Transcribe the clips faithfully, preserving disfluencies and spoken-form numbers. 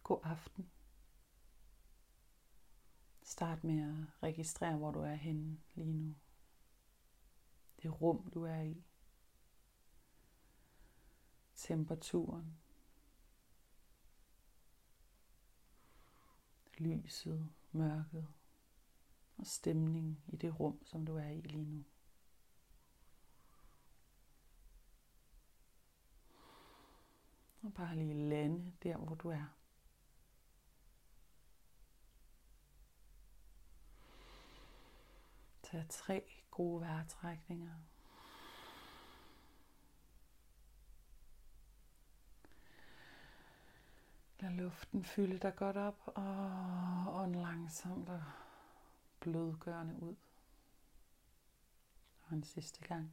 God aften. Start med at registrere, hvor du er henne lige nu. Det rum, du er i. Temperaturen. Lyset, mørket og stemningen i det rum, som du er i lige nu. Og bare lige lande der, hvor du er. Tag tre gode vejrtrækninger. Lad luften fylde dig godt op og ånd langsomt og blødgørende ud. Og en sidste gang.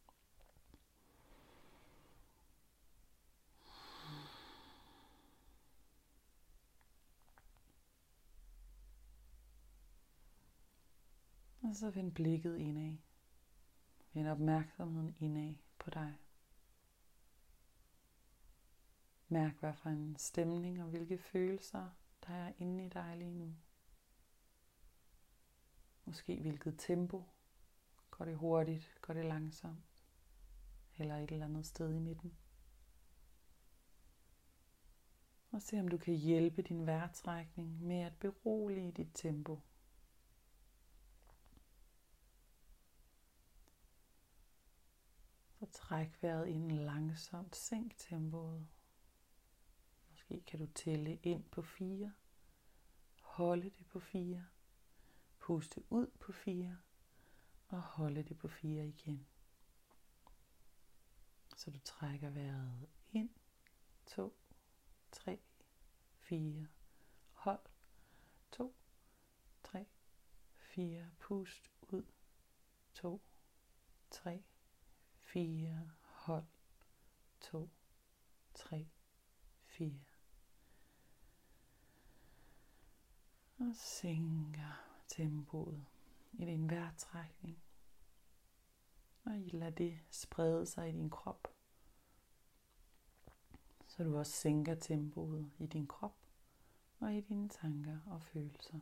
Og så vend blikket indad. Vend opmærksomheden indad på dig. Mærk, hvad for en stemning og hvilke følelser, der er inde i dig lige nu. Måske hvilket tempo. Går det hurtigt? Går det langsomt? Eller et eller andet sted i midten. Og se om du kan hjælpe din vejrtrækning med at berolige dit tempo. Så træk vejret ind langsomt. Sænk tempoet. Måske kan du tælle ind på fire. Holde det på fire. Puste ud på fire. Og holde det på fire igen. Så du trækker vejret ind. to, tre, fire. Hold. to, tre, fire. Pust ud. to, tre, fire. Hold. to, tre, fire. Og sænker tempoet i din vejrtrækning. Og lad det sprede sig i din krop. Så du også sænker tempoet i din krop og i dine tanker og følelser.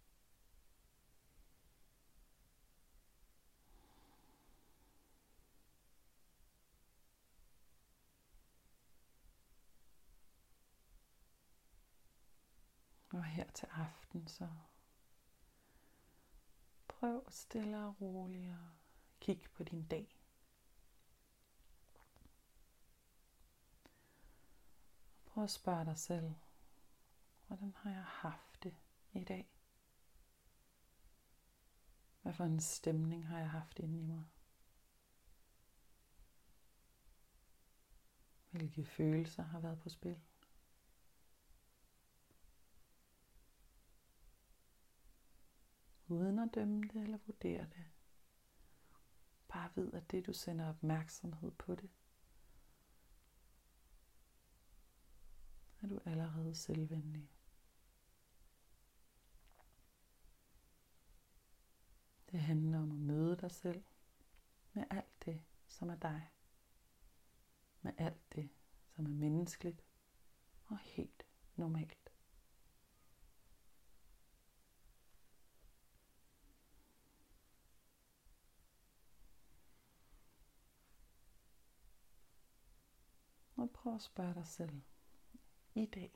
Og her til aften, så prøv stille og roligt at kigge på din dag. Prøv at spørge dig selv, hvordan har jeg haft det i dag? Hvad for en stemning har jeg haft inde i mig? Hvilke følelser har været på spil? Uden at dømme det eller vurdere det. Bare vid, at det du sender opmærksomhed på det, er du allerede selvvenlig. Det handler om at møde dig selv med alt det, som er dig. Med alt det, som er menneskeligt og helt normalt. Og prøv at spørge dig selv i dag.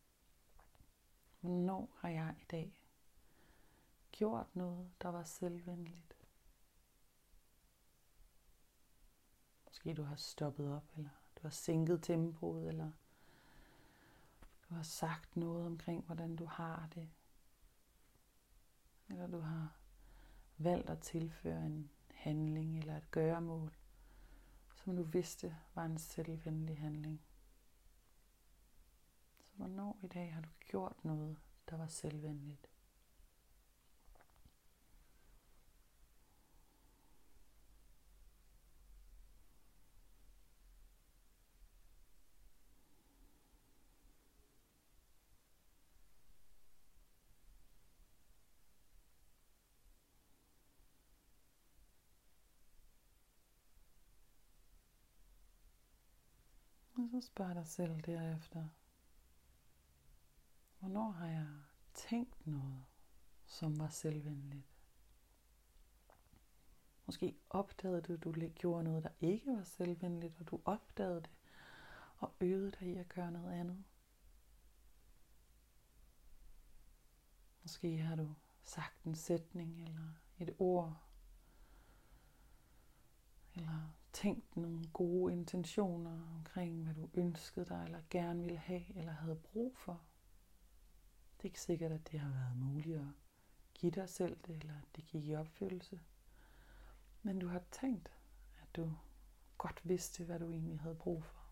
Hvornår har jeg i dag gjort noget, der var selvvenligt? Måske du har stoppet op, eller du har sænket tempoet, eller du har sagt noget omkring, hvordan du har det. Eller du har valgt at tilføre en handling eller et gøremål, som du vidste var en selvvenlig handling. Så hvornår i dag har du gjort noget, der var selvvenligt? Og så spørg dig selv derefter. Hvornår har jeg tænkt noget, som var selvvenligt? Måske opdagede du, at du gjorde noget, der ikke var selvvenligt, og du opdagede det og øvede dig i at gøre noget andet. Måske har du sagt en sætning eller et ord, eller tænkt nogle gode intentioner omkring, hvad du ønskede dig, eller gerne ville have, eller havde brug for. Det er ikke sikkert, at det har været muligt at give dig selv det, eller at det gik i opfyldelse. Men du har tænkt, at du godt vidste, hvad du egentlig havde brug for.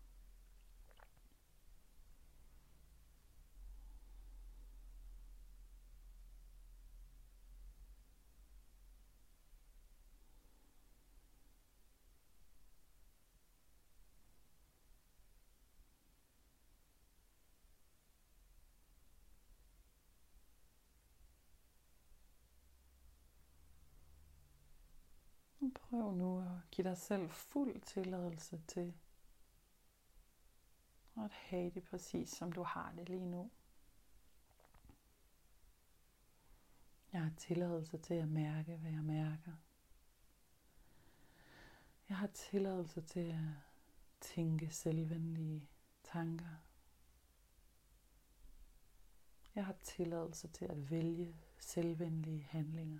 Prøv nu at give dig selv fuld tilladelse til at have det præcis, som du har det lige nu. Jeg har tilladelse til at mærke, hvad jeg mærker. Jeg har tilladelse til at tænke selvvenlige tanker. Jeg har tilladelse til at vælge selvvenlige handlinger.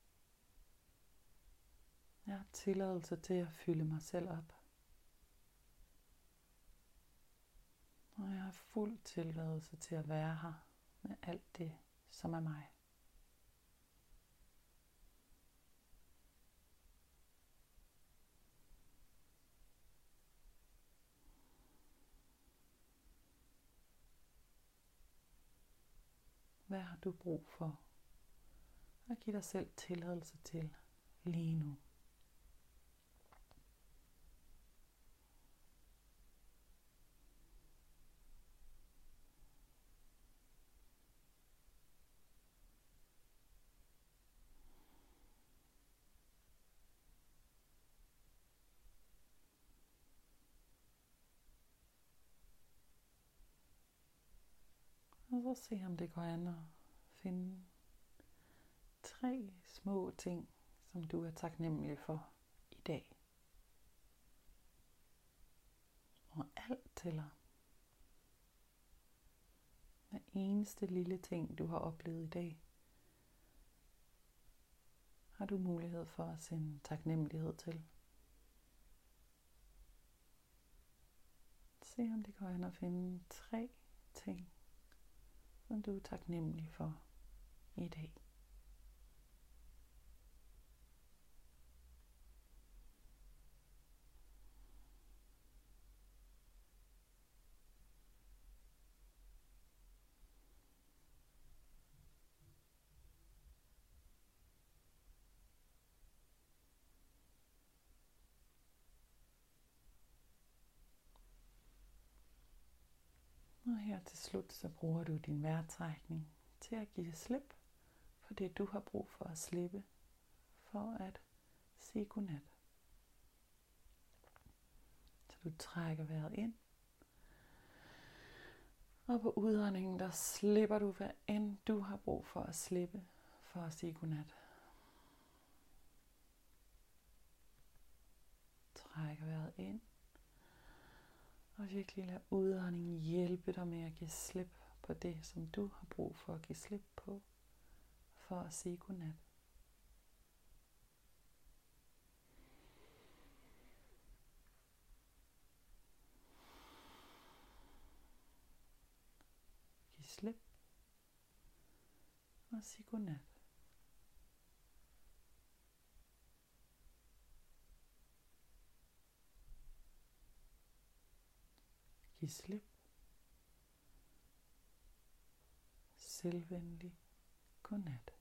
Jeg har tilladelse til at fylde mig selv op. Og jeg har fuld tilladelse til at være her med alt det, som er mig. Hvad har du brug for at give dig selv tilladelse til lige nu? Og så se om det går an at finde tre små ting, som du er taknemmelig for i dag. Og alt tæller. Hver eneste lille ting, du har oplevet i dag, har du mulighed for at sende taknemmelighed til. Se om det går an at finde tre ting, som du er taknemmelig for i dag. Og her til slut, så bruger du din vejrtrækning til at give slip på det, du har brug for at slippe, for at sige godnat. Så du trækker vejret ind, og på udåndingen, der slipper du, hvad end du har brug for at slippe, for at sige godnat. Trækker vejret ind, og virkelig lad udåndingen hjælpe dig med at give slip på det, som du har brug for at give slip på, for at sige godnat. Giv slip og sig godnat. Giv slip. Selvvenlig godnat.